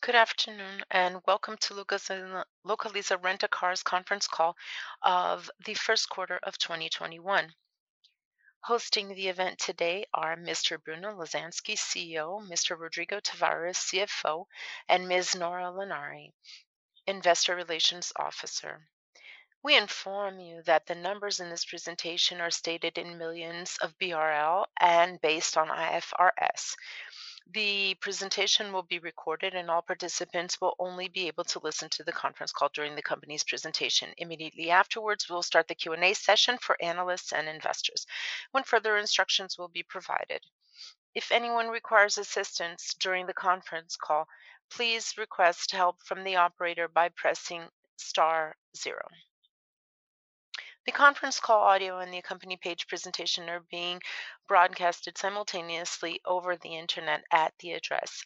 Good afternoon and welcome to Localiza Rent-A-Car's conference call of the first quarter of 2021. Hosting the event today are Mr. Bruno Lasansky, CEO, Mr. Rodrigo Tavares, CFO, and Ms. Nora Lanari, Investor Relations Officer. We inform you that the numbers in this presentation are stated in millions of BRL and based on IFRS. The presentation will be recorded and all participants will only be able to listen to the conference call during the company's presentation. Immediately afterwards, we'll start the Q&A session for analysts and investors, when further instructions will be provided. If anyone requires assistance during the conference call, please request help from the operator by pressing *0. The conference call audio and the accompanying page presentation are being broadcasted simultaneously over the internet at the address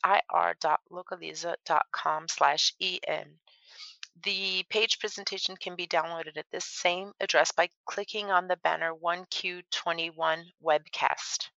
ir.localiza.com/en. The page presentation can be downloaded at this same address by clicking on the banner 1Q21 webcast.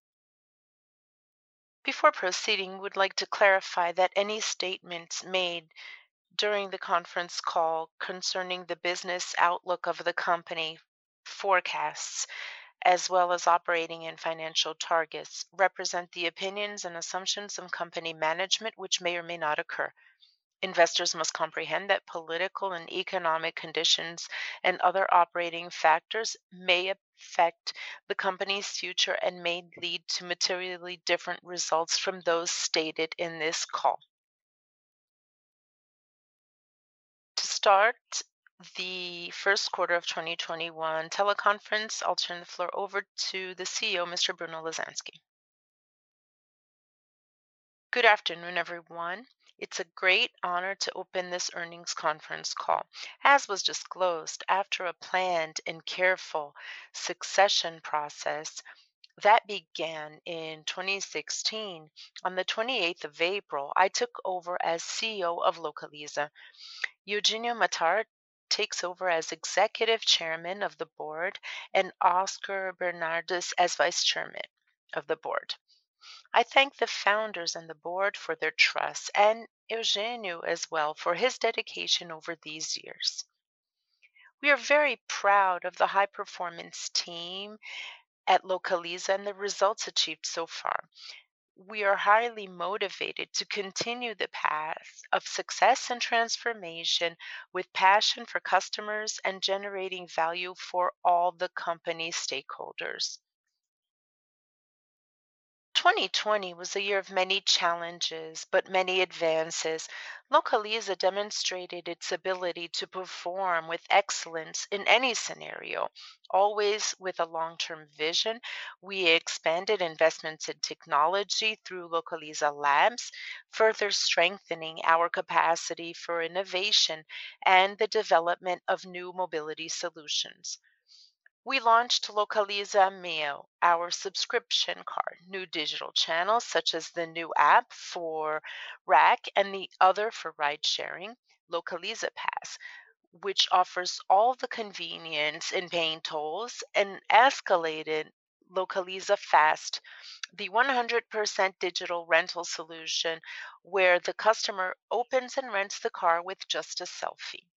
Before proceeding, we would like to clarify that any statements made during the conference call concerning the business outlook of the company, forecasts, as well as operating and financial targets, represent the opinions and assumptions of company management, which may or may not occur. Investors must comprehend that political and economic conditions and other operating factors may affect the company's future and may lead to materially different results from those stated in this call. To start the first quarter of 2021 teleconference, I'll turn the floor over to the CEO, Mr. Bruno Lasansky. Good afternoon, everyone. It's a great honor to open this earnings conference call. As was disclosed, after a planned and careful succession process that began in 2016, on the 28th of April, I took over as CEO of Localiza. Eugenio Matar takes over as executive chairman of the board and Oscar Bernardes as vice chairman of the board. I thank the founders and the board for their trust and Eugenio as well for his dedication over these years. We are very proud of the high performance team at Localiza and the results achieved so far. We are highly motivated to continue the path of success and transformation with passion for customers and generating value for all the company stakeholders. 2020 was a year of many challenges, but many advances. Localiza demonstrated its ability to perform with excellence in any scenario, always with a long-term vision. We expanded investments in technology through Localiza Labs, further strengthening our capacity for innovation and the development of new mobility solutions. We launched Localiza Meo, our subscription card, new digital channels such as the new app for RAC and the other for ride sharing, Localiza Pass, which offers all the convenience in paying tolls, and escalated Localiza Fast, the 100% digital rental solution where the customer opens and rents the car with just a selfie.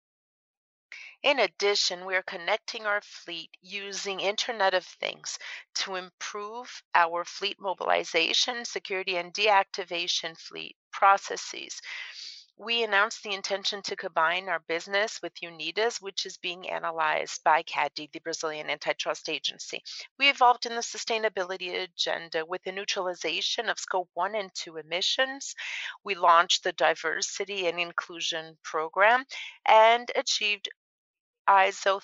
In addition, we are connecting our fleet using Internet of Things to improve our fleet mobilization, security, and deactivation fleet processes. We announced the intention to combine our business with Unidas, which is being analyzed by CADE, the Brazilian antitrust agency. We evolved in the sustainability agenda with the neutralization of scope 1 and 2 emissions. We launched the diversity and inclusion program and achieved ISO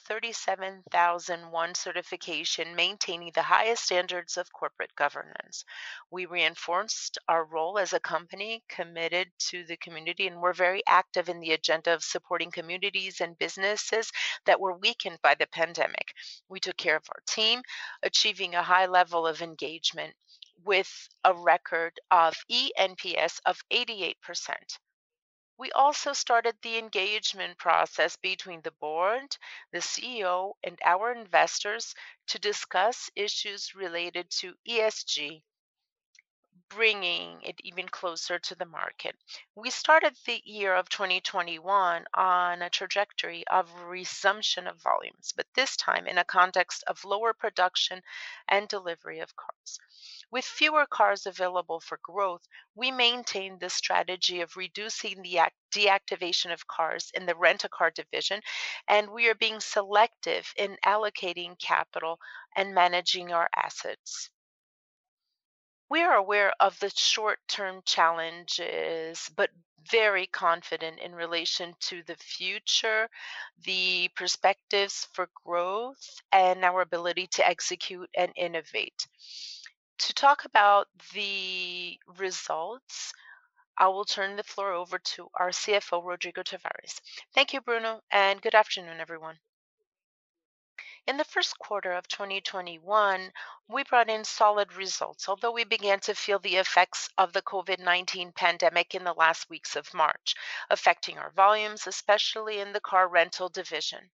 37001 certification, maintaining the highest standards of corporate governance. We reinforced our role as a company committed to the community, and we're very active in the agenda of supporting communities and businesses that were weakened by the pandemic. We took care of our team, achieving a high level of engagement with a record of eNPS of 88%. We also started the engagement process between the board, the CEO, and our investors to discuss issues related to ESG, bringing it even closer to the market. We started the year of 2021 on a trajectory of resumption of volumes, but this time in a context of lower production and delivery of cars. With fewer cars available for growth, we maintained the strategy of reducing the deactivation of cars in the rent-a-car division, and we are being selective in allocating capital and managing our assets. We are aware of the short-term challenges, but very confident in relation to the future, the perspectives for growth, and our ability to execute and innovate. To talk about the results, I will turn the floor over to our CFO, Rodrigo Tavares. Thank you, Bruno, and good afternoon, everyone. In the first quarter of 2021, we brought in solid results, although we began to feel the effects of the COVID-19 pandemic in the last weeks of March, affecting our volumes, especially in the car rental division.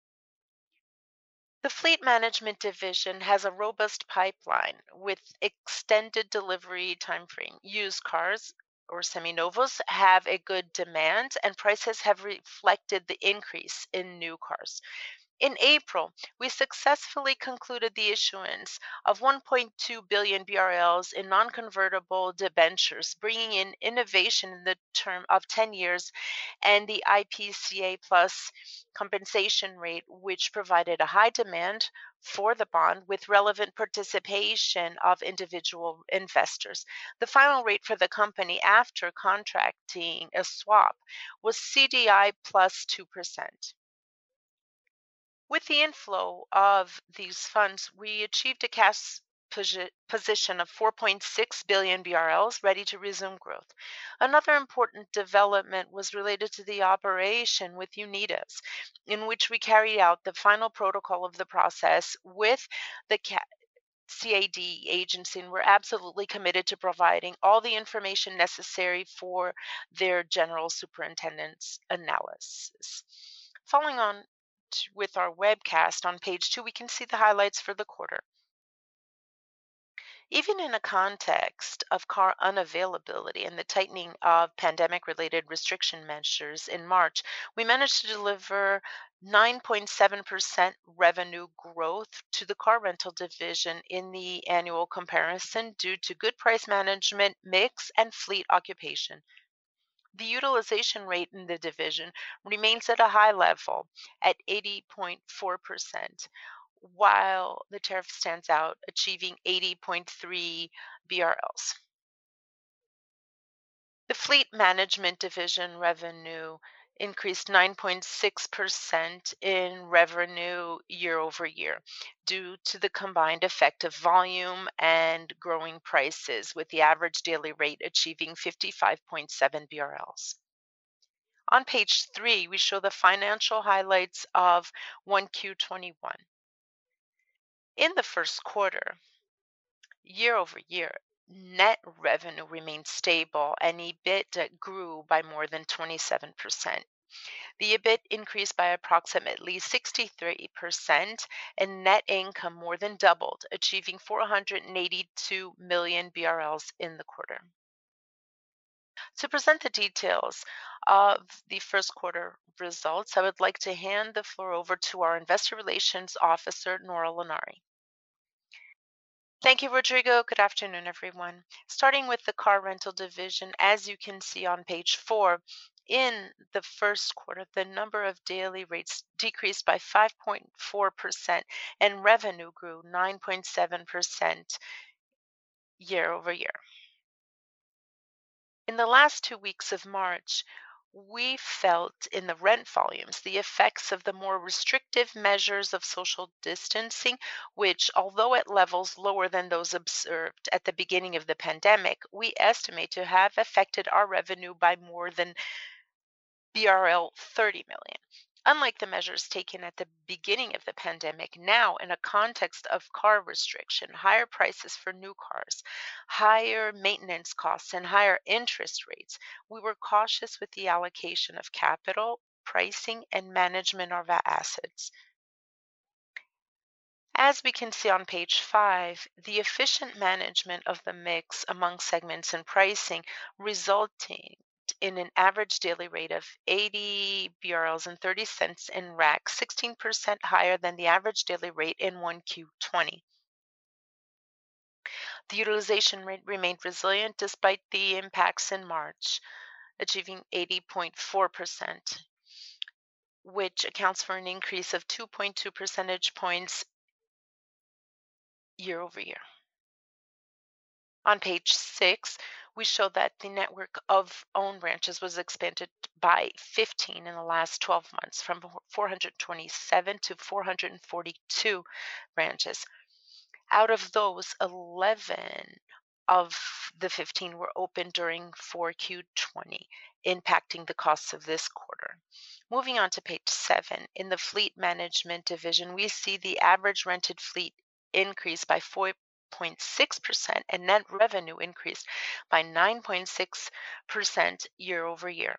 The fleet management division has a robust pipeline with extended delivery timeframe. Used cars or seminovos have a good demand, and prices have reflected the increase in new cars. In April, we successfully concluded the issuance of 1.2 billion BRL in non-convertible debentures, bringing in innovation in the term of 10 years and the IPCA plus compensation rate, which provided a high demand for the bond with relevant participation of individual investors. The final rate for the company after contracting a swap was CDI plus 2%. With the inflow of these funds, we achieved a cash position of 4.6 billion BRL, ready to resume growth. Another important development was related to the operation with Unidas, in which we carried out the final protocol of the process with the CAD agency, and we're absolutely committed to providing all the information necessary for their general superintendent's analysis. Following on with our webcast on page 2, we can see the highlights for the quarter. Even in a context of car unavailability and the tightening of pandemic-related restriction measures in March, we managed to deliver 9.7% revenue growth to the car rental division in the annual comparison due to good price management, mix, and fleet occupation. The utilization rate in the division remains at a high level at 80.4%, while the tariff stands out, achieving 80.3 BRLs. The fleet management division revenue increased 9.6% in revenue year over year due to the combined effect of volume and growing prices, with the average daily rate achieving 55.7 BRLs. On page 3, we show the financial highlights of 1Q21. In the first quarter, year over year, net revenue remained stable and EBIT grew by more than 27%. The EBIT increased by approximately 63% and net income more than doubled, achieving 482 million BRL in the quarter. To present the details of the first quarter results, I would like to hand the floor over to our Investor Relations Officer, Nora Lanari. Thank you, Rodrigo. Good afternoon, everyone. Starting with the car rental division, as you can see on page 4, in the first quarter, the number of daily rates decreased by 5.4% and revenue grew 9.7% year over year. In the last 2 weeks of March, we felt in the rent volumes the effects of the more restrictive measures of social distancing, which, although at levels lower than those observed at the beginning of the pandemic, we estimate to have affected our revenue by more than BRL 30 million. Unlike the measures taken at the beginning of the pandemic, now in a context of car restriction, higher prices for new cars, higher maintenance costs, and higher interest rates, we were cautious with the allocation of capital, pricing, and management of our assets. As we can see on page 5, the efficient management of the mix among segments and pricing resulting in an average daily rate of 80 BRLs and 30 cents in rack, 16% higher than the average daily rate in 1Q20. The utilization rate remained resilient despite the impacts in March, achieving 80.4%, which accounts for an increase of 2.2 percentage points year over year. On page 6, we show that the network of own branches was expanded by 15 in the last 12 months, from 427 to 442 branches. Out of those, 11 of the 15 were opened during 4Q20, impacting the costs of this quarter. Moving on to page 7, in the fleet management division, we see the average rented fleet increase by 4.6% and net revenue increased by 9.6% year over year.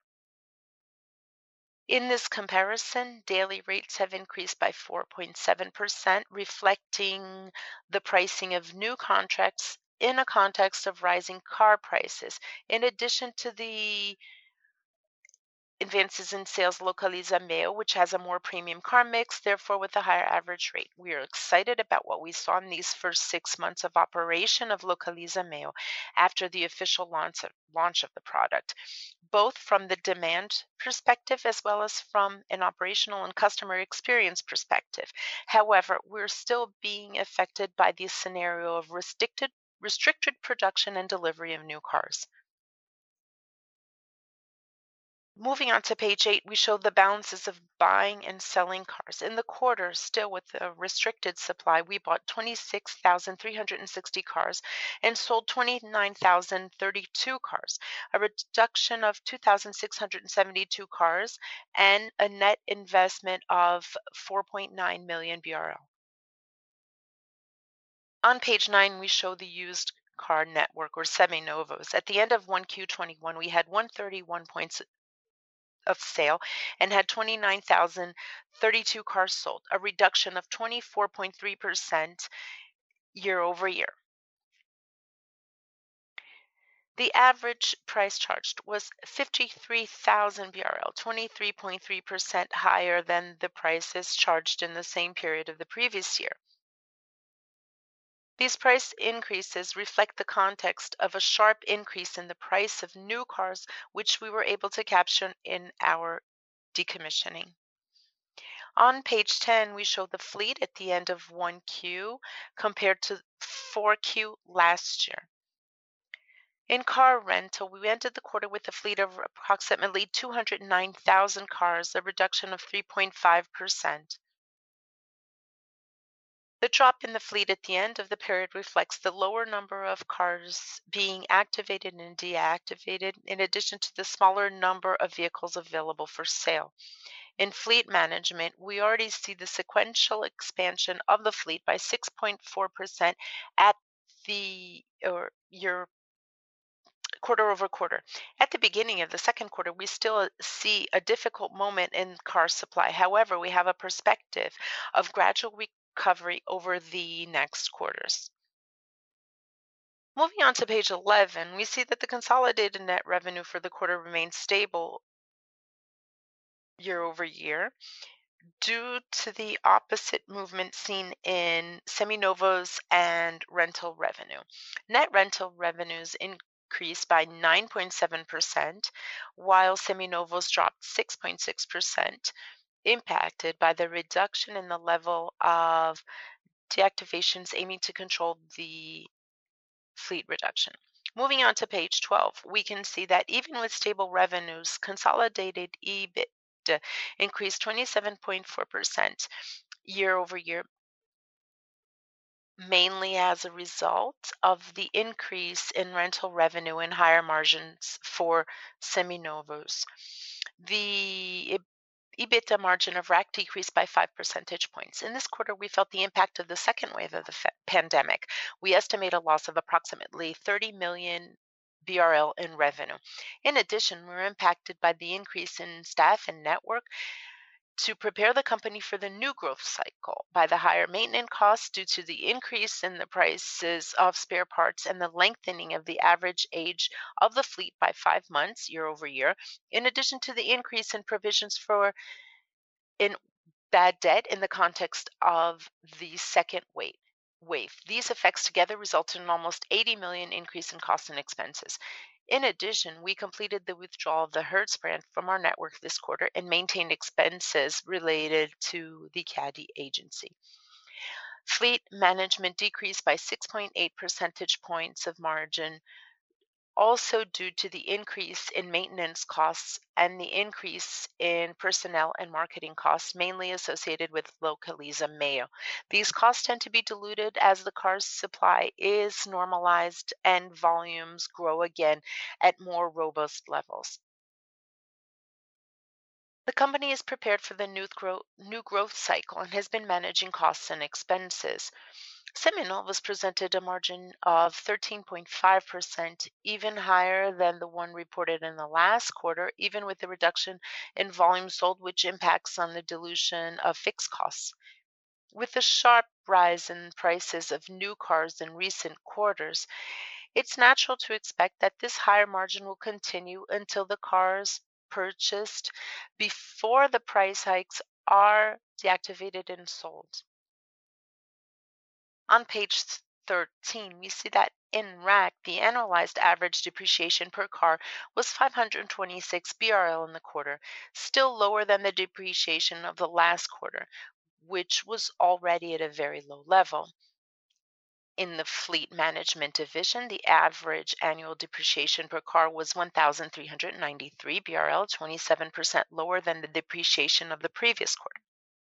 In this comparison, daily rates have increased by 4.7%, reflecting the pricing of new contracts in a context of rising car prices. In addition to the advances in sales Localiza Meoo, which has a more premium car mix, therefore with a higher average rate. We are excited about what we saw in these first 6 months of operation of Localiza Meoo after the official launch of the product, both from the demand perspective as well as from an operational and customer experience perspective. However, we're still being affected by the scenario of restricted production and delivery of new cars. Moving on to page 8, we show the balances of buying and selling cars. In the quarter, still with a restricted supply, we bought 26,360 cars and sold 29,032 cars, a reduction of 2,672 cars and a net investment of 4.9 million BRL. On page 9, we show the used car network, or Seminovos. At the end of 1Q21, we had 131 points of sale and had 29,032 cars sold, a reduction of 24.3% year over year. The average price charged was 53,000 BRL, 23.3% higher than the prices charged in the same period of the previous year. These price increases reflect the context of a sharp increase in the price of new cars, which we were able to capture in our decommissioning. On page 10, we show the fleet at the end of 1Q compared to 4Q last year. In car rental, we ended the quarter with a fleet of approximately 209,000 cars, a reduction of 3.5%. The drop in the fleet at the end of the period reflects the lower number of cars being activated and deactivated, in addition to the smaller number of vehicles available for sale. In fleet management, we already see the sequential expansion of the fleet by 6.4% at the year quarter over quarter. At the beginning of the second quarter, we still see a difficult moment in car supply. However, we have a perspective of gradual recovery over the next quarters. Moving on to page 11, we see that the consolidated net revenue for the quarter remains stable year over year due to the opposite movement seen in Seminovos and rental revenue. Net rental revenues increased by 9.7%, while Seminovos dropped 6.6%, impacted by the reduction in the level of deactivations aiming to control the fleet reduction. Moving on to page 12, we can see that even with stable revenues, consolidated EBIT increased 27.4% year over year, mainly as a result of the increase in rental revenue and higher margins for Seminovos. The EBITDA margin of RAC decreased by 5 percentage points. In this quarter, we felt the impact of the second wave of the pandemic. We estimate a loss of approximately 30 million BRL in revenue. In addition, we're impacted by the increase in staff and network to prepare the company for the new growth cycle by the higher maintenance costs due to the increase in the prices of spare parts and the lengthening of the average age of the fleet by 5 months year over year, in addition to the increase in provisions for in bad debt in the context of the second wave. These effects together resulted in an almost 80 million increase in costs and expenses. In addition, we completed the withdrawal of the Hertz brand from our network this quarter and maintained expenses related to the Caddy agency. Fleet management decreased by 6.8 percentage points of margin, also due to the increase in maintenance costs and the increase in personnel and marketing costs, mainly associated with Localiza Meoo. These costs tend to be diluted as the car's supply is normalized and volumes grow again at more robust levels. The company is prepared for the new growth cycle and has been managing costs and expenses. Seminovos presented a margin of 13.5%, even higher than the one reported in the last quarter, even with the reduction in volume sold, which impacts on the dilution of fixed costs. With the sharp rise in prices of new cars in recent quarters, it's natural to expect that this higher margin will continue until the cars purchased before the price hikes are deactivated and sold. On page 13, we see that in RAC, the annualized average depreciation per car was 526 BRL in the quarter, still lower than the depreciation of the last quarter, which was already at a very low level. In the fleet management division, the average annual depreciation per car was 1,393 BRL, 27% lower than the depreciation of the previous quarter.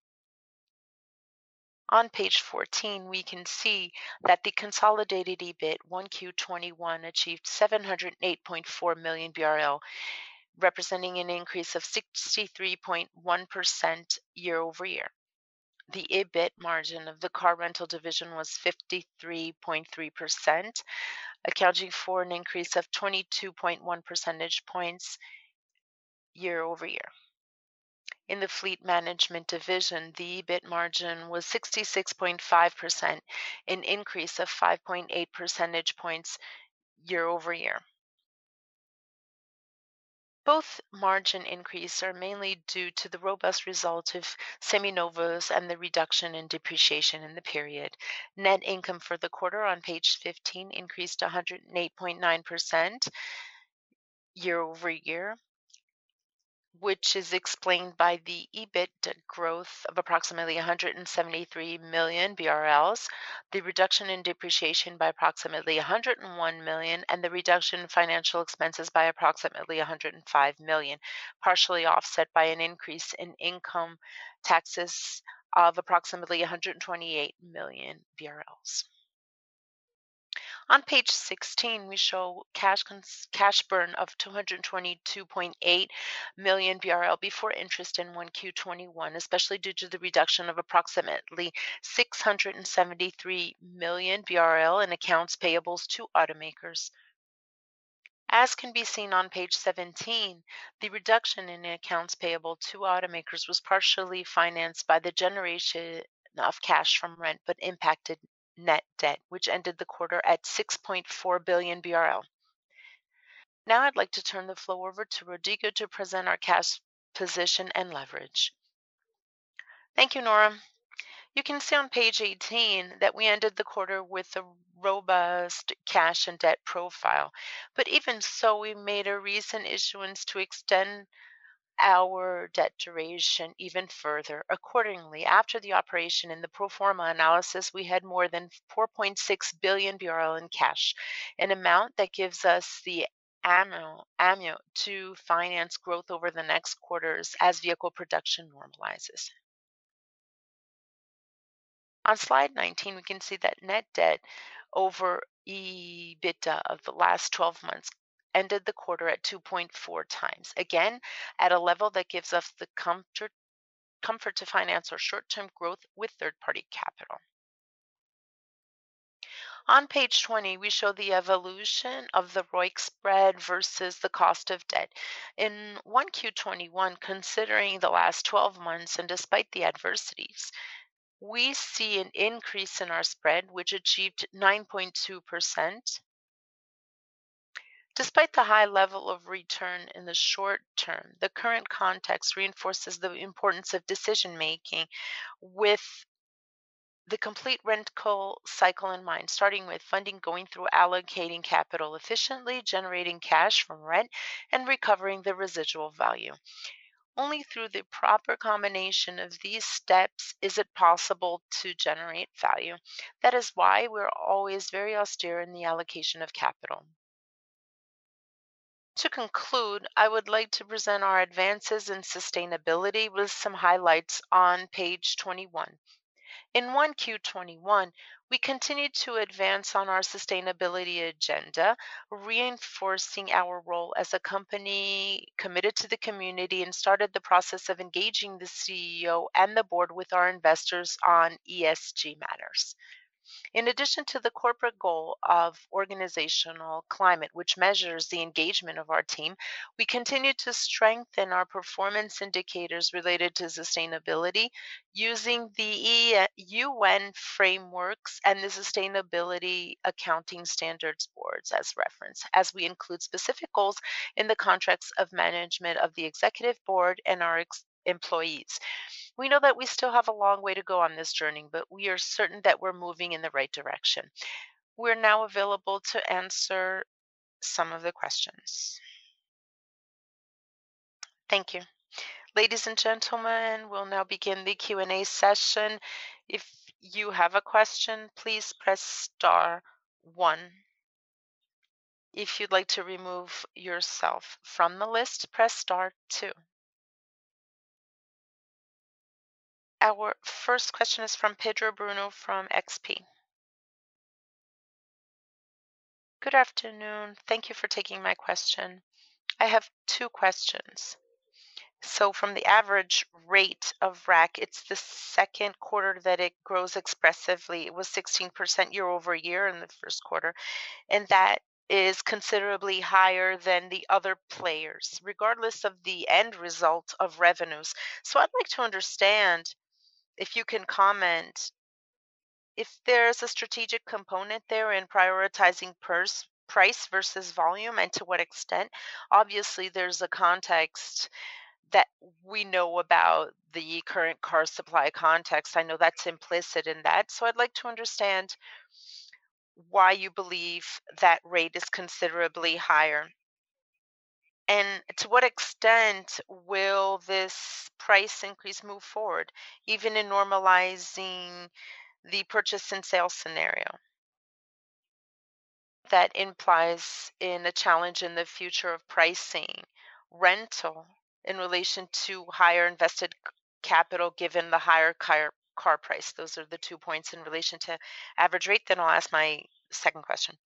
On page 14, we can see that the consolidated EBIT 1Q21 achieved 708.4 million BRL, representing an increase of 63.1% year over year. The EBIT margin of the car rental division was 53.3%, accounting for an increase of 22.1 percentage points year over year. In the fleet management division, the EBIT margin was 66.5%, an increase of 5.8 percentage points year over year. Both margin increases are mainly due to the robust result of Seminovos and the reduction in depreciation in the period. Net income for the quarter on page 15 increased 108.9% year over year, which is explained by the EBIT growth of approximately 173 million BRL, the reduction in depreciation by approximately 101 million, and the reduction in financial expenses by approximately 105 million, partially offset by an increase in income taxes of approximately 128 million BRL. On page 16, we show cash burn of 222.8 million BRL before interest in 1Q21, especially due to the reduction of approximately 673 million BRL in accounts payables to automakers. As can be seen on page 17, the reduction in accounts payable to automakers was partially financed by the generation of cash from rent, but impacted net debt, which ended the quarter at 6.4 billion BRL. Now I'd like to turn the floor over to Rodrigo to present our cash position and leverage. Thank you, Nora. You can see on page 18 that we ended the quarter with a robust cash and debt profile. But even so, we made a recent issuance to extend our debt duration even further. Accordingly, after the operation in the pro forma analysis, we had more than 4.6 billion BRL in cash, an amount that gives us the ammo to finance growth over the next quarters as vehicle production normalizes. On slide 19, we can see that net debt over EBITDA of the last 12 months ended the quarter at 2.4 times, again at a level that gives us the comfort to finance our short-term growth with third-party capital. On page 20, we show the evolution of the ROIC spread versus the cost of debt. In 1Q21, considering the last 12 months and despite the adversities, we see an increase in our spread, which achieved 9.2%. Despite the high level of return in the short term, the current context reinforces the importance of decision making with the complete rental cycle in mind, starting with funding, going through allocating capital efficiently, generating cash from rent, and recovering the residual value. Only through the proper combination of these steps is it possible to generate value. That is why we're always very austere in the allocation of capital. To conclude, I would like to present our advances in sustainability with some highlights on page 21. In 1Q21, we continued to advance on our sustainability agenda, reinforcing our role as a company committed to the community and started the process of engaging the CEO and the board with our investors on ESG matters. In addition to the corporate goal of organizational climate, which measures the engagement of our team, we continue to strengthen our performance indicators related to sustainability using the UN frameworks and the Sustainability Accounting Standards Boards as reference, as we include specific goals in the contracts of management of the executive board and our employees. We know that we still have a long way to go on this journey, but we are certain that we're moving in the right direction. We're now available to answer some of the questions. Thank you. Ladies and gentlemen, we'll now begin the Q&A session. If you have a question, please press star 1. If you'd like to remove yourself from the list, press star 2. Our first question is from Pedro Bruno from XP. Good afternoon. Thank you for taking my question. I have 2 questions. So from the average rate of RAC, it's the second quarter that it grows expressively. It was 16% year over year in the first quarter, and that is considerably higher than the other players, regardless of the end result of revenues. So I'd like to understand if you can comment if there's a strategic component there in prioritizing price versus volume, and to what extent. Obviously, there's a context that we know about the current car supply context. I know that's implicit in that. So I'd like to understand why you believe that rate is considerably higher. And to what extent will this price increase move forward, even in normalizing the purchase and sale scenario? That implies in a challenge in the future of pricing rental in relation to higher invested capital given the higher car price. Those are the 2 points in relation to average rate. Then I'll ask my second question.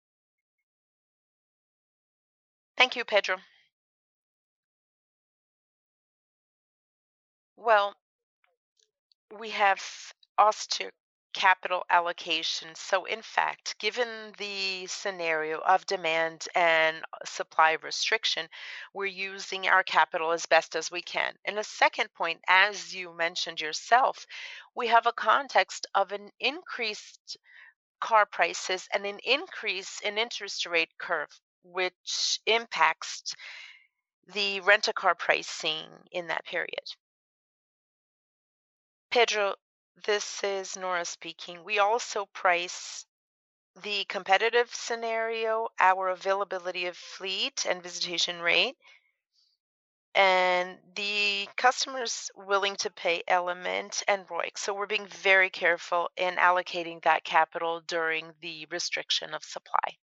Thank you, Pedro. Well, we have austere capital allocation. So, in fact, given the scenario of demand and supply restriction, we're using our capital as best as we can. And a second point, as you mentioned yourself, we have a context of an increased car prices and an increase in interest rate curve, which impacts the rent-a-car pricing in that period. Pedro, this is Nora speaking. We also price the competitive scenario, our availability of fleet and visitation rate, and the customers willing to pay element and ROIC. So we're being very careful in allocating that capital during the restriction of supply.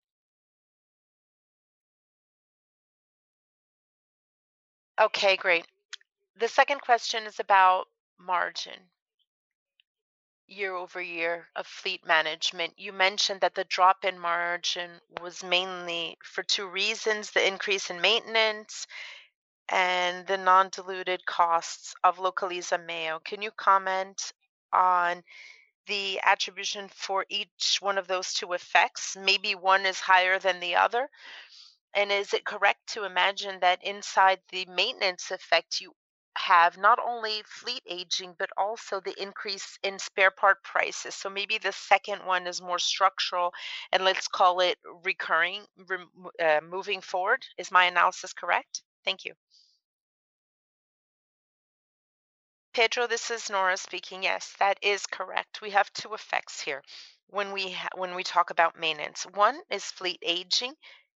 Okay, great. The second question is about margin year over year of fleet management. You mentioned that the drop in margin was mainly for 2 reasons: the increase in maintenance and the non-diluted costs of Localiza Meoo. Can you comment on the attribution for each one of those two effects? Maybe one is higher than the other. And is it correct to imagine that inside the maintenance effect, you have not only fleet aging, but also the increase in spare part prices? So maybe the second one is more structural, and let's call it recurring, moving forward. Is my analysis correct? Thank you. Pedro, this is Nora speaking. Yes, that is correct. We have two effects here when we talk about maintenance. One is fleet aging,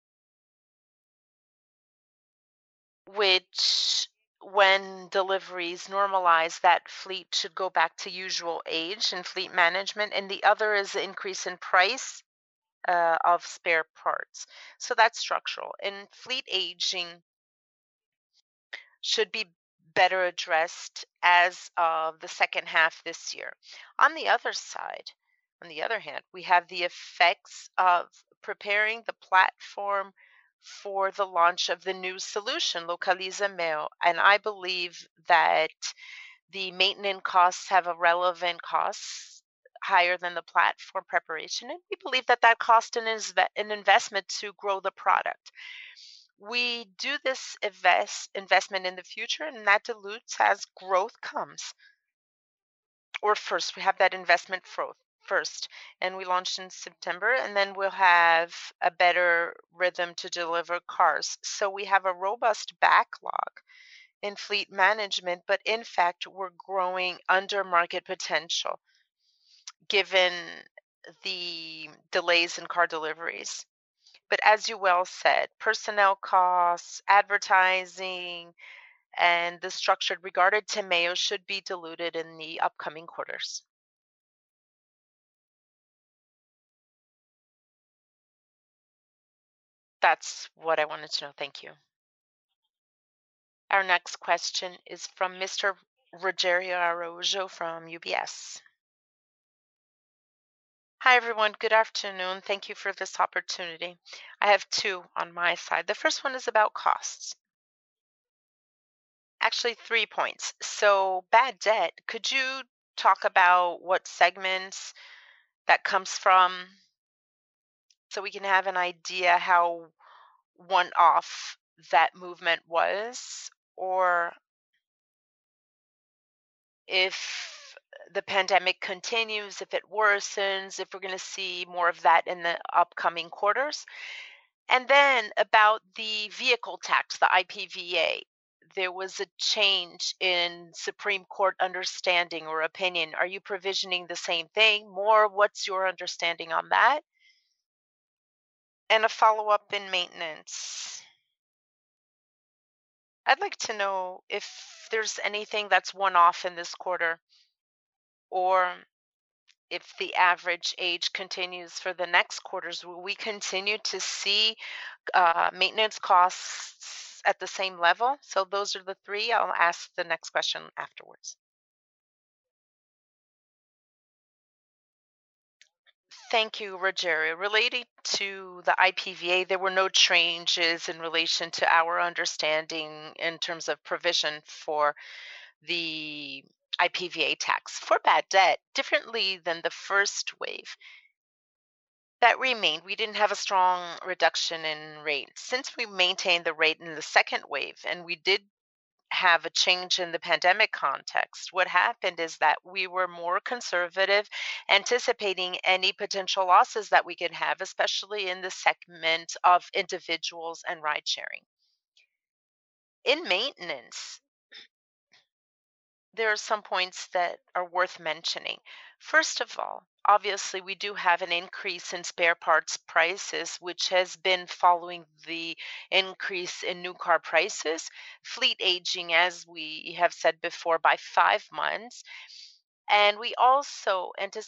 which when deliveries normalize, that fleet should go back to usual age in fleet management, and the other is the increase in price of spare parts. So that's structural. And fleet aging should be better addressed as of the second half this year. On the other side, on the other hand, we have the effects of preparing the platform for the launch of the new solution, Localiza Meo. And I believe that the maintenance costs have a relevant cost higher than the platform preparation. And we believe that that cost an investment to grow the product. We do this investment in the future, and that dilutes as growth comes. Or first, we have that investment first, and we launched in September, and then we'll have a better rhythm to deliver cars. So we have a robust backlog in fleet management, but in fact, we're growing under market potential given the delays in car deliveries. But as you well said, personnel costs, advertising, and the structure regarded to Mayo should be diluted in the upcoming quarters. That's what I wanted to know. Thank you. Our next question is from Mr. Rogerio Araujo from UBS. Hi, everyone. Good afternoon. Thank you for this opportunity. I have two on my side. The first one is about costs. Actually, 3 points. So, bad debt, could you talk about what segments that comes from so we can have an idea how one off that movement was, or if the pandemic continues, if it worsens, if we're going to see more of that in the upcoming quarters? And then about the vehicle tax, the IPVA, there was a change in Supreme Court understanding or opinion. Are you provisioning the same thing? More, what's your understanding on that? And a follow up in maintenance. I'd like to know if there's anything that's one off in this quarter, or if the average age continues for the next quarters. Will we continue to see maintenance costs at the same level? So those are the three. I'll ask the next question afterwards. Thank you, Rogerio. Relating to the IPVA, there were no changes in relation to our understanding in terms of provision for the IPVA tax. For bad debt, differently than the first wave, that remained. We didn't have a strong reduction in rate. Since we maintained the rate in the second wave and we did have a change in the pandemic context, what happened is that we were more conservative, anticipating any potential losses that we could have, especially in the segment of individuals and ride sharing. In maintenance, there are some points that are worth mentioning. First of all, obviously, we do have an increase in spare parts prices, which has been following the increase in new car prices, fleet aging, as we have said before, by 5 months. And we also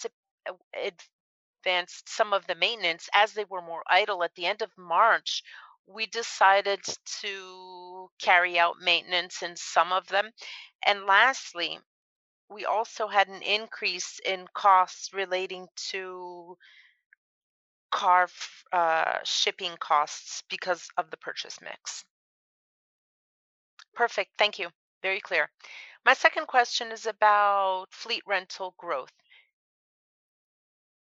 advanced some of the maintenance as they were more idle at the end of March. We decided to carry out maintenance in some of them. And lastly, we also had an increase in costs relating to shipping costs because of the purchase mix. Perfect. Thank you. Very clear. My second question is about fleet rental growth.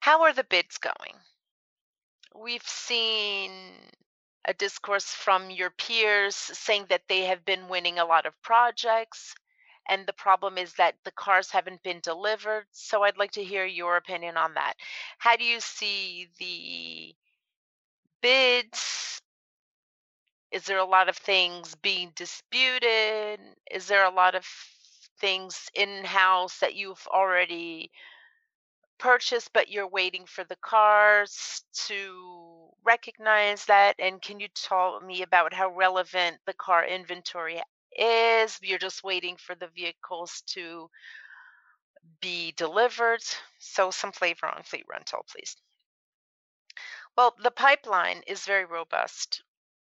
How are the bids going? We've seen a discourse from your peers saying that they have been winning a lot of projects, and the problem is that the cars haven't been delivered. So I'd like to hear your opinion on that. How do you see the bids? Is there a lot of things being disputed? Is there a lot of things in-house that you've already purchased, but you're waiting for the cars to recognize that? And can you tell me about how relevant the car inventory is? You're just waiting for the vehicles to be delivered. So some flavor on fleet rental, please. Well, the pipeline is very robust.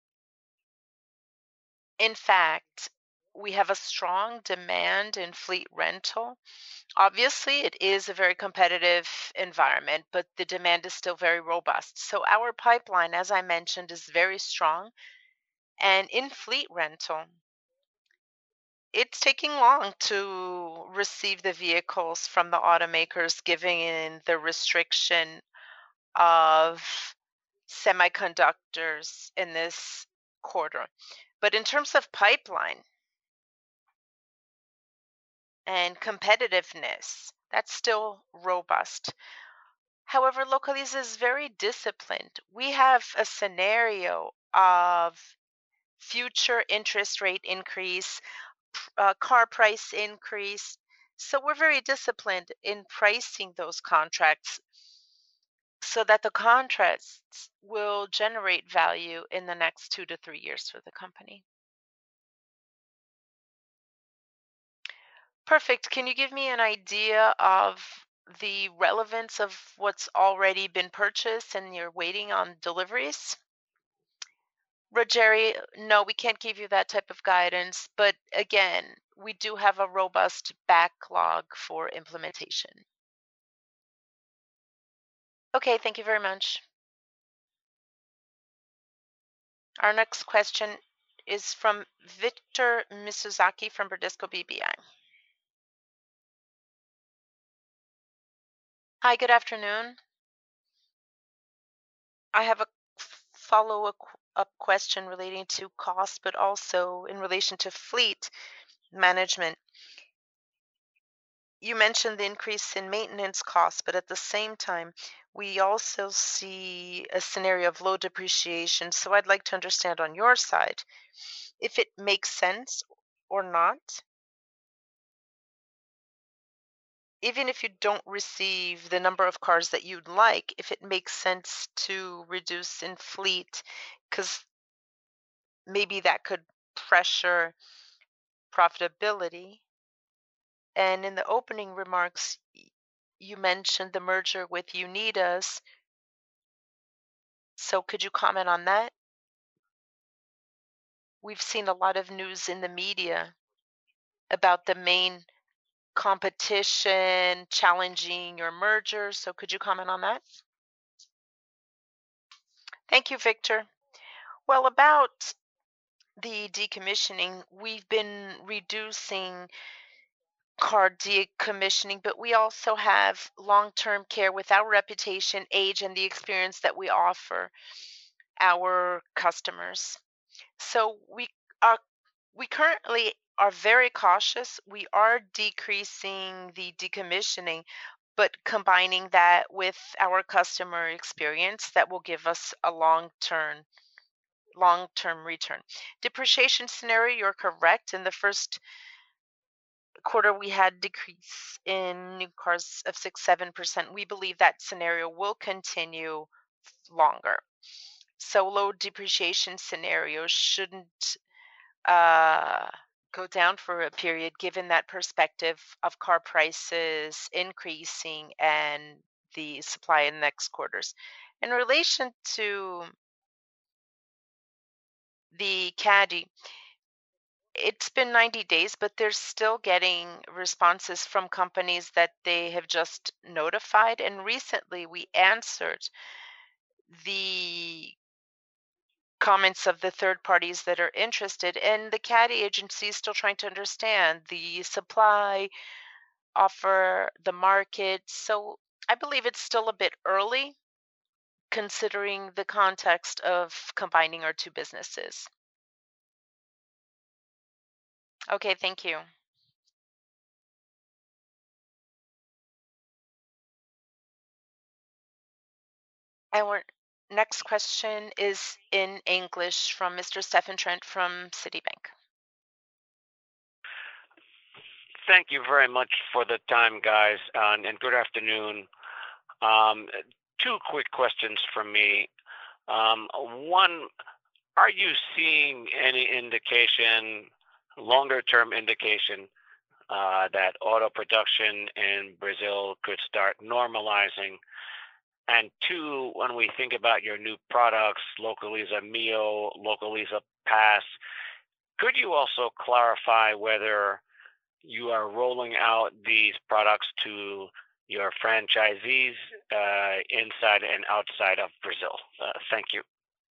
In fact, we have a strong demand in fleet rental. Obviously, it is a very competitive environment, but the demand is still very robust. So our pipeline, as I mentioned, is very strong. And in fleet rental, it's taking long to receive the vehicles from the automakers, given the restriction of semiconductors in this quarter. But in terms of pipeline and competitiveness, that's still robust. However, Localiza is very disciplined. We have a scenario of future interest rate increase, car price increase. So we're very disciplined in pricing those contracts so that the contracts will generate value in the next 2 to 3 years for the company. Perfect. Can you give me an idea of the relevance of what's already been purchased and you're waiting on deliveries? Rogeri, no, we can't give you that type of guidance, but again, we do have a robust backlog for implementation. Okay, thank you very much. Our next question is from Victor Misuzaki from Bradesco BBI. Hi, good afternoon. I have a follow-up question relating to cost, but also in relation to fleet management. You mentioned the increase in maintenance costs, but at the same time, we also see a scenario of low depreciation. So I'd like to understand on your side if it makes sense or not, even if you don't receive the number of cars that you'd like, if it makes sense to reduce in fleet, because maybe that could pressure profitability. And in the opening remarks, you mentioned the merger with Unidas. So could you comment on that? We've seen a lot of news in the media about the main competition challenging your merger. So could you comment on that? Thank you, Victor. Well, about the decommissioning, we've been reducing car decommissioning, but we also have long-term care with our reputation, age, and the experience that we offer our customers. So are we currently are very cautious. We are decreasing the decommissioning, but combining that with our customer experience that will give us a long-term return. Depreciation scenario, you're correct. In the first quarter, we had decrease in new cars of 6-7%. We believe that scenario will continue longer. So low depreciation scenarios shouldn't go down for a period, given that perspective of car prices increasing and the supply in the next quarters. In relation to the caddy, it's been 90 days, but they're still getting responses from companies that they have just notified. And recently we answered the comments of the third parties that are interested. And the caddy agency is still trying to understand the supply, offer, the market. So I believe it's still a bit early considering the context of combining our two businesses. Okay, thank you. Our next question is in English from Mr. Stephen Trent from Citibank. Thank you very much for the time, guys, and good afternoon. Um, Two quick questions from me. One, are you seeing any indication, longer term indication, that auto production in Brazil could start normalizing? And two, when we think about your new products, Localiza Mio, Localiza Pass, could you also clarify whether you are rolling out these products to your franchisees inside and outside of Brazil? Thank you.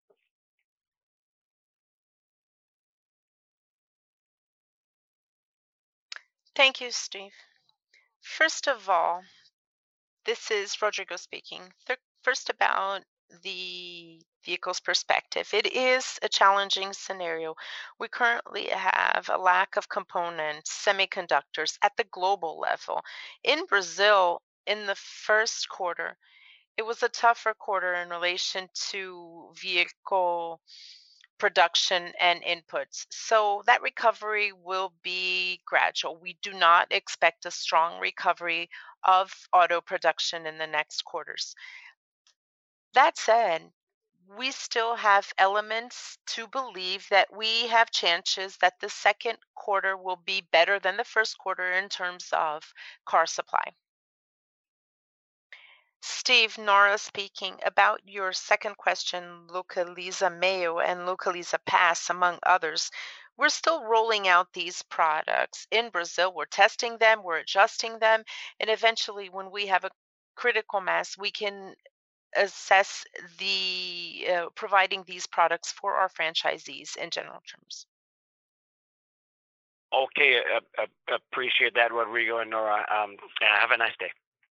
Thank you, Steve. First of all, this is Rodrigo speaking. First, about the vehicle's perspective. It is a challenging scenario. We currently have a lack of components, semiconductors at the global level. In Brazil, in the first quarter, it was a tougher quarter in relation to vehicle production and inputs. So that recovery will be gradual. We do not expect a strong recovery of auto production in the next quarters. That said, we still have elements to believe that we have chances that the second quarter will be better than the first quarter in terms of car supply. Steve, Nora speaking. About your second question, Localiza Mayo and Localiza Pass, among others. We're still rolling out these products in Brazil. We're testing them, we're adjusting them, and eventually, when we have a critical mass, we can assess the providing these products for our franchisees in general terms. Okay, appreciate that, Rodrigo and Nora. Have a nice day.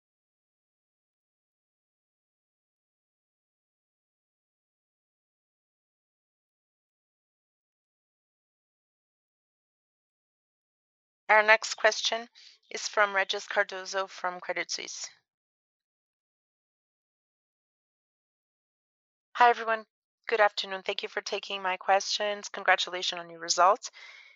Our next question is from Regis Cardozo from Credit Suisse. Hi, everyone. Good afternoon. Thank you for taking my questions. Congratulations on your results.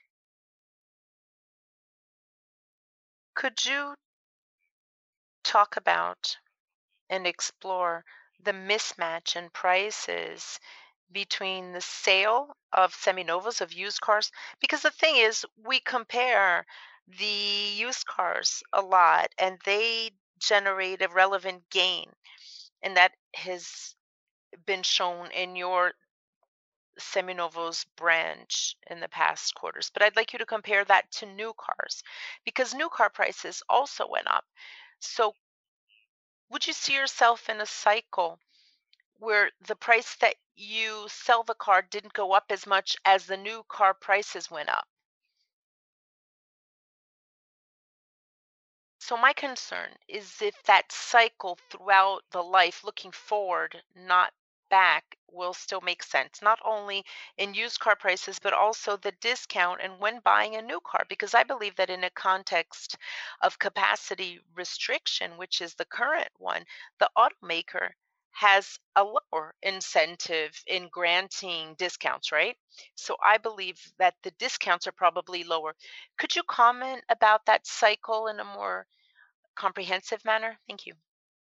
Could you talk about and explore the mismatch in prices between the sale of seminovos, of used cars? Because the thing is, we compare the used cars a lot and they generate a relevant gain, and that has been shown in your Seminovos branch in the past quarters. But I'd like you to compare that to new cars because new car prices also went up. So would you see yourself in a cycle where the price that you sell the car didn't go up as much as the new car prices went up? So my concern is if that cycle throughout the life, looking forward, not back, will still make sense, not only in used car prices, but also the discount and when buying a new car. Because I believe that in a context of capacity restriction, which is the current one, the automaker has a lower incentive in granting discounts, right? So I believe that the discounts are probably lower. Could you comment about that cycle in a more comprehensive manner? Thank you.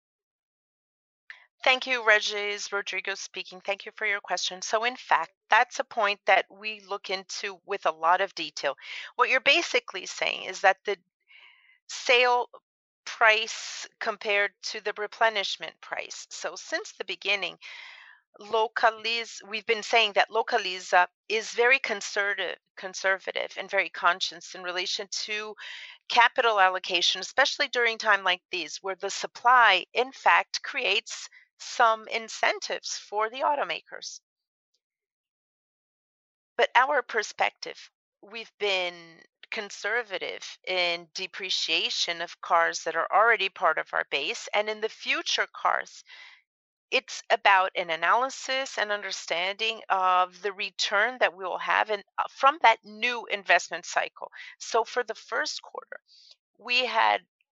Thank you, Regis. Rodrigo speaking. Thank you for your question. So, in fact, that's a point that we look into with a lot of detail. What you're basically saying is that the sale price compared to the replenishment price. So, since the beginning, we've been saying that Localiza is very conservative and very conscious in relation to capital allocation, especially during time like these, where the supply, in fact, creates some incentives for the automakers. But our perspective, we've been conservative in depreciation of cars that are already part of our base. And in the future cars, it's about an analysis and understanding of the return that we will have from that new investment cycle. So for the first quarter, we had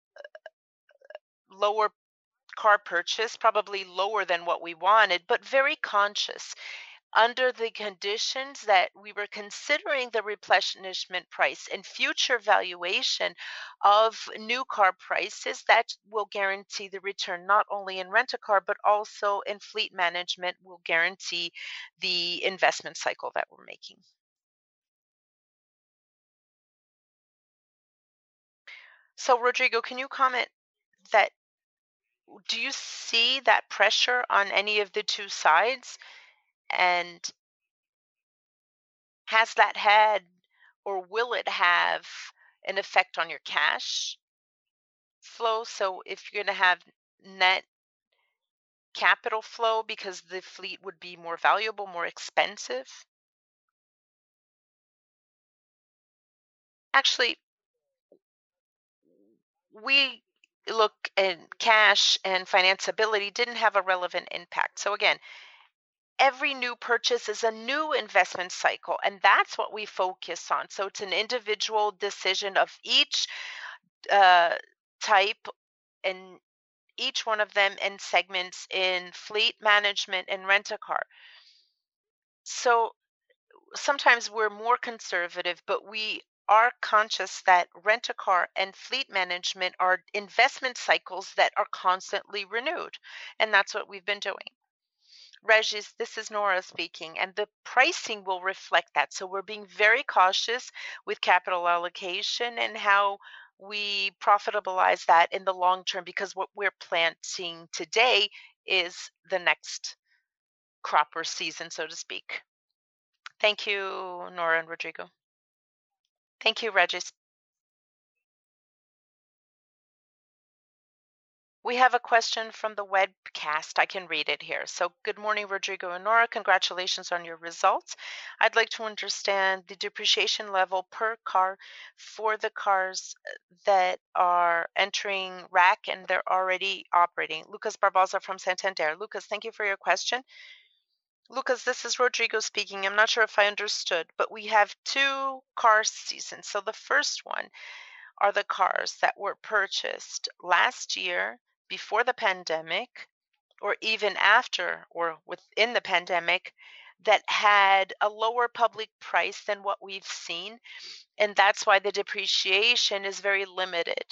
lower car purchase, probably lower than what we wanted, but very conscious under the conditions that we were considering the replenishment price and future valuation of new car prices that will guarantee the return not only in rent a car but also in fleet management will guarantee the investment cycle that we're making. So Rodrigo, can you comment that do you see that pressure on any of the two sides, and has that had or will it have an effect on your cash flow? So if you're going to have net capital flow because the fleet would be more valuable, more expensive. Actually, we look at cash and financeability didn't have a relevant impact. So again, every new purchase is a new investment cycle, and that's what we focus on. So it's an individual decision of each uh, type and each one of them in segments in fleet management and rent a car. So sometimes we're more conservative, but we are conscious that rent a car and fleet management are investment cycles that are constantly renewed. And that's what we've been doing. Regis, this is Nora speaking, and the pricing will reflect that. So we're being very cautious with capital allocation and how we profitabilize that in the long term because what we're planting today is the next crop or season, so to speak. Thank you, Nora and Rodrigo. Thank you, Regis. We have a question from the webcast. I can read it here. So, good morning, Rodrigo and Nora. Congratulations on your results. I'd like to understand the depreciation level per car for the cars that are entering RAC and they're already operating. Lucas Barbosa from Santander. Lucas, thank you for your question. Lucas, this is Rodrigo speaking. I'm not sure if I understood, but we have two car seasons. So, the first one are the cars that were purchased last year before the pandemic or even after or within the pandemic that had a lower public price than what we've seen. And that's why the depreciation is very limited.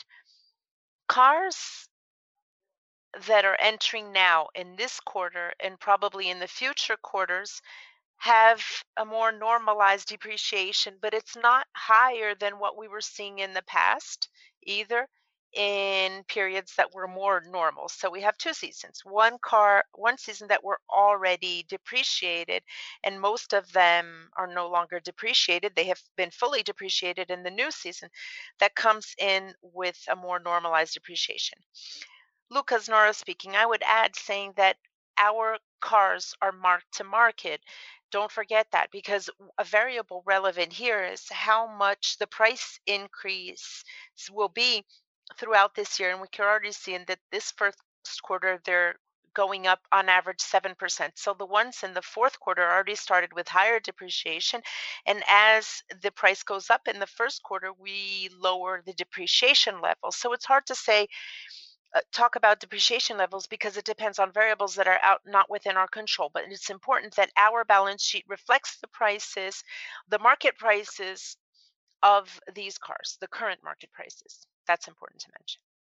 Cars that are entering now in this quarter and probably in the future quarters have a more normalized depreciation, but it's not higher than what we were seeing in the past either in periods that were more normal. So we have two seasons. One season that were already depreciated, and most of them are no longer depreciated. They have been fully depreciated in the new season that comes in with a more normalized depreciation. Lucas, Nora speaking. I would add saying that our cars are marked to market. Don't forget that because a variable relevant here is how much the price increase will be throughout this year. And we can already see in that this first quarter, they're going up on average 7%. So the ones in the fourth quarter already started with higher depreciation. And as the price goes up in the first quarter, we lower the depreciation level. So it's hard to say talk about depreciation levels because it depends on variables that are out not within our control. But it's important that our balance sheet reflects the prices, the market prices of these cars, the current market prices. That's important to mention.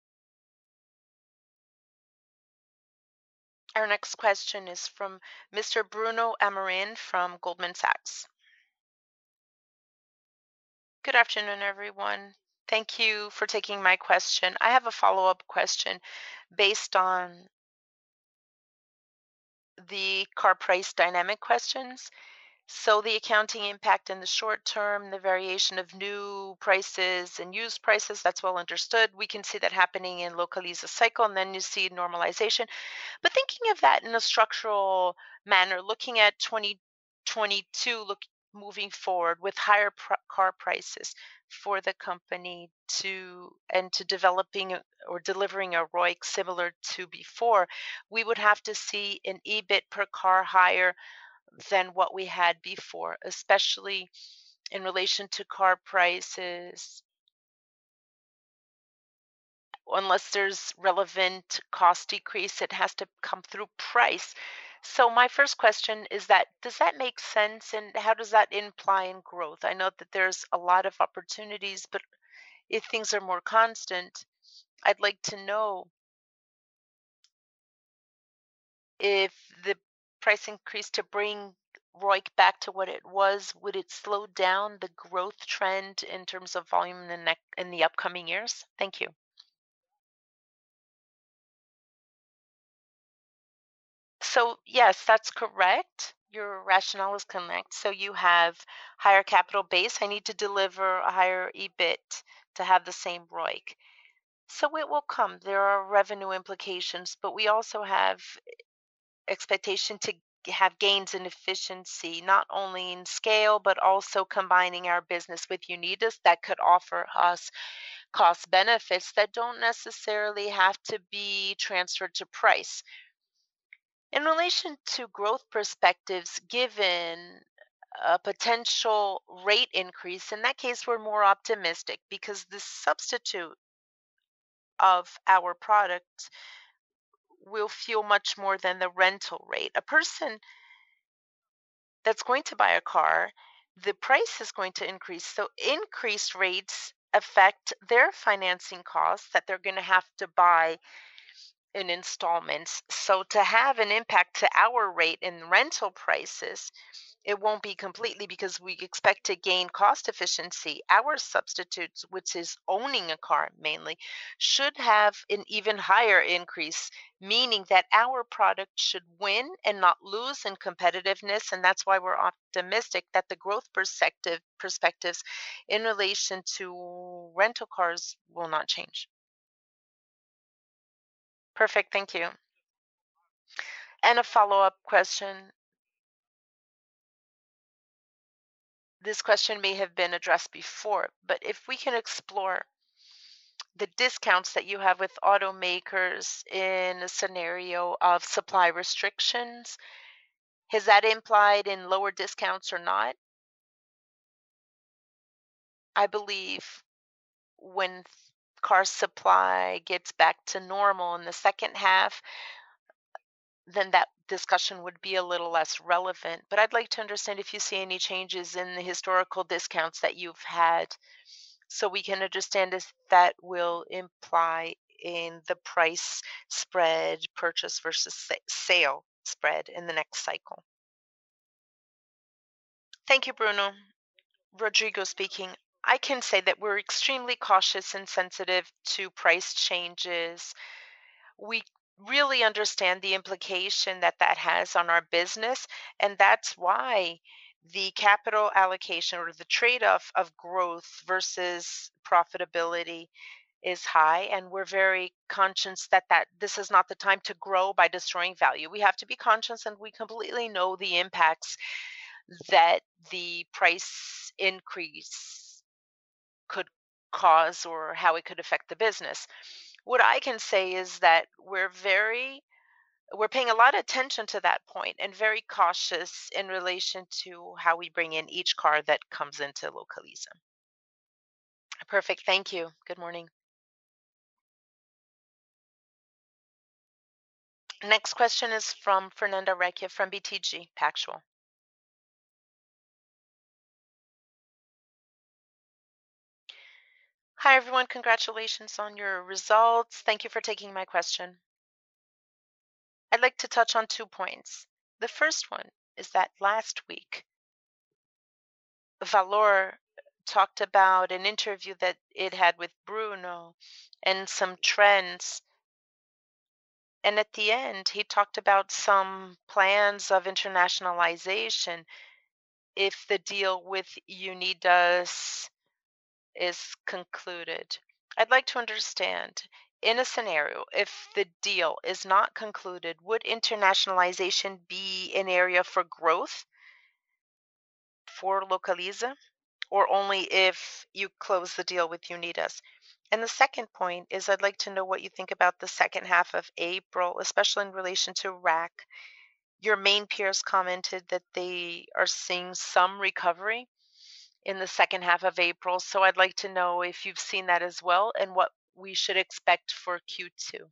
Our next question is from Mr. Bruno Amorin from Goldman Sachs. Good afternoon, everyone. Thank you for taking my question. I have a follow-up question based on the car price dynamic questions. So the accounting impact in the short term, the variation of new prices and used prices, that's well understood. We can see that happening in Localiza cycle, and then you see normalization. But thinking of that in a structural manner, looking at 2022, moving forward with higher car prices, for the company to developing or delivering a ROIC similar to before, we would have to see an EBIT per car higher than what we had before, especially in relation to car prices, unless there's relevant cost decrease, it has to come through price. So my first question is that, does that make sense, and how does that imply in growth? I know that there's a lot of opportunities, but if things are more constant, I'd like to know if the price increase to bring ROIC back to what it was, would it slow down the growth trend in terms of volume in the upcoming years? Thank you. So yes, that's correct. Your rationale is correct. So you have higher capital base. I need to deliver a higher EBIT to have the same ROIC. So it will come. There are revenue implications, but we also have expectation to have gains in efficiency, not only in scale, but also combining our business with Unidas that could offer us cost benefits that don't necessarily have to be transferred to price. In relation to growth perspectives, given a potential rate increase, in that case, we're more optimistic because the substitute of our product will feel much more than the rental rate. A person that's going to buy a car, the price is going to increase. So increased rates affect their financing costs that they're going to have to buy in installments. So to have an impact to our rate in rental prices, it won't be completely because we expect to gain cost efficiency. Our substitutes, which is owning a car mainly, should have an even higher increase, meaning that our product should win and not lose in competitiveness. And that's why we're optimistic that the growth perspectives in relation to rental cars will not change. Perfect. Thank you. And a follow-up question. This question may have been addressed before, but if we can explore the discounts that you have with automakers in a scenario of supply restrictions, has that implied in lower discounts or not? I believe when car supply gets back to normal in the second half, then that discussion would be a little less relevant. But I'd like to understand if you see any changes in the historical discounts that you've had so we can understand if that will imply in the price spread, purchase versus sale spread in the next cycle. Thank you, Bruno. Rodrigo speaking. I can say that we're extremely cautious and sensitive to price changes. We really understand the implication that that has on our business, and that's why the capital allocation or the trade-off of growth versus profitability is high, and we're very conscious that this is not the time to grow by destroying value. We have to be conscious, and we completely know the impacts that the price increase could cause or how it could affect the business. What I can say is that we're paying a lot of attention to that point and very cautious in relation to how we bring in each car that comes into Localiza. Perfect. Thank you. Good morning. Next question is from Fernanda Recchia from BTG Pactual. Hi, everyone. Congratulations on your results. Thank you for taking my question. I'd like to touch on 2 points. The first one is that last week, Valor talked about an interview that it had with Bruno and some trends. And at the end, he talked about some plans of internationalization if the deal with Unidas is concluded. I'd like to understand, in a scenario, if the deal is not concluded, would internationalization be an area for growth for Localiza? or only if you close the deal with Unidas? And the second point is I'd like to know what you think about the second half of April, especially in relation to RAC. Your main peers commented that they are seeing some recovery in the second half of April. So I'd like to know if you've seen that as well and what we should expect for Q2.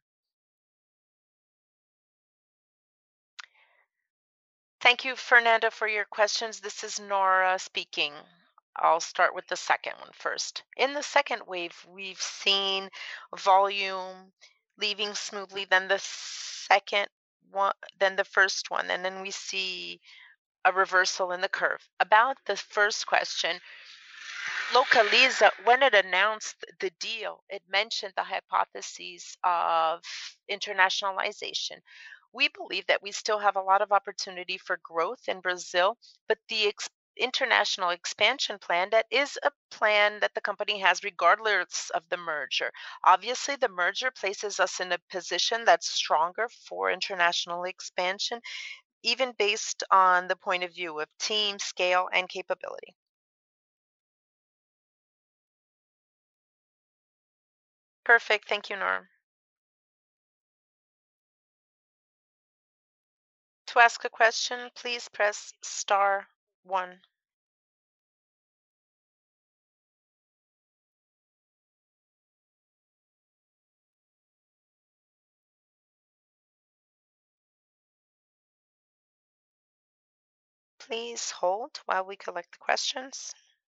Thank you, Fernanda, for your questions. This is Nora speaking. I'll start with the second one first. In the second wave, we've seen volume leaving smoothly, then the second one, then the first one, and then we see a reversal in the curve. About the first question, Localiza, when it announced the deal, it mentioned the hypotheses of internationalization. We believe that we still have a lot of opportunity for growth in Brazil, but the international expansion plan, that is a plan that the company has regardless of the merger. Obviously, the merger places us in a position that's stronger for international expansion, even based on the point of view of team, scale, and capability. Perfect. Thank you, Norm. To ask a question, please press star one. Please hold while we collect the questions.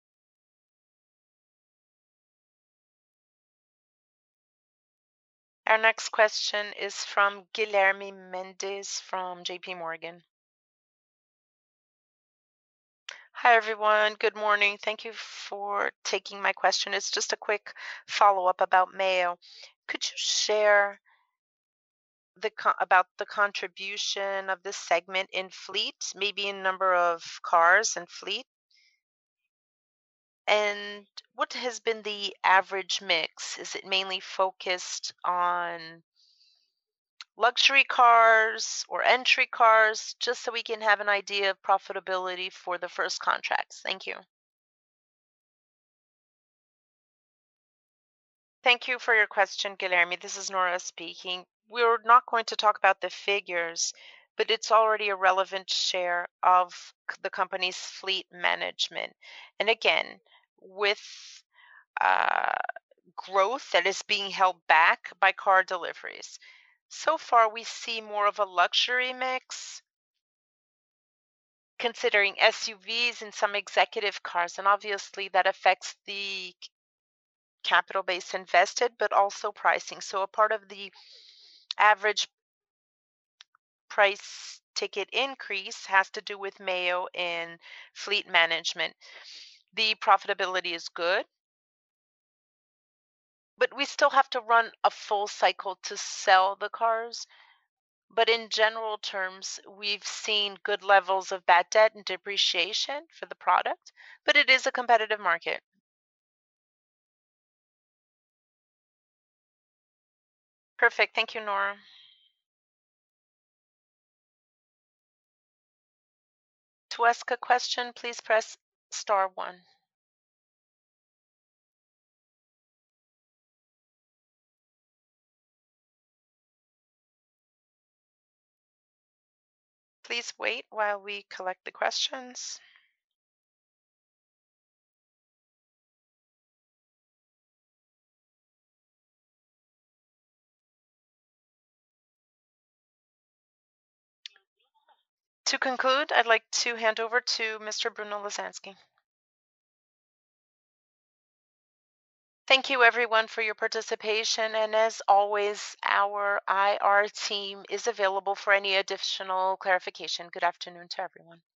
Our next question is from Guilherme Mendes from JP Morgan. Hi, everyone. Good morning. Thank you for taking my question. It's just a quick follow-up about Mayo. Could you share about the contribution of this segment in fleet, maybe in number of cars and fleet? And what has been the average mix? Is it mainly focused on luxury cars or entry cars, just so we can have an idea of profitability for the first contracts? Thank you. Thank you for your question, Guilherme. This is Nora speaking. We're not going to talk about the figures, but it's already a relevant share of the company's fleet management. And again, with growth that is being held back by car deliveries. So far, we see more of a luxury mix, considering SUVs and some executive cars, and obviously that affects the capital base invested, but also pricing. So a part of the average price ticket increase has to do with Mayo and fleet management. The profitability is good, but we still have to run a full cycle to sell the cars. But in general terms, we've seen good levels of bad debt and depreciation for the product, but it is a competitive market. Perfect. Thank you, Nora. To ask a question, please press star one. Please wait while we collect the questions. To conclude, I'd like to hand over to Mr. Bruno Lasansky. Thank you, everyone, for your participation. And as always, our IR team is available for any additional clarification. Good afternoon to everyone.